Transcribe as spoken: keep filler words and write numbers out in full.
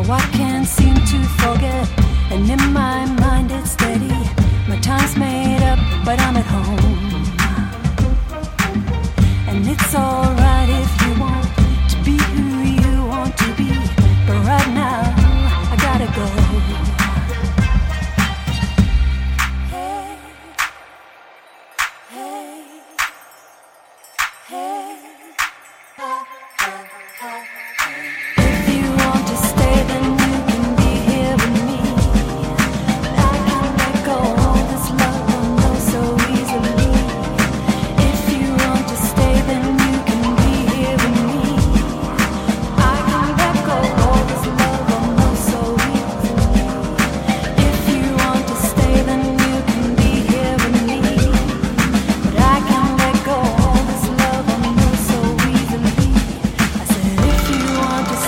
I can't seem to forget, and in my mind it's steady. My time's made up, but I'm at home.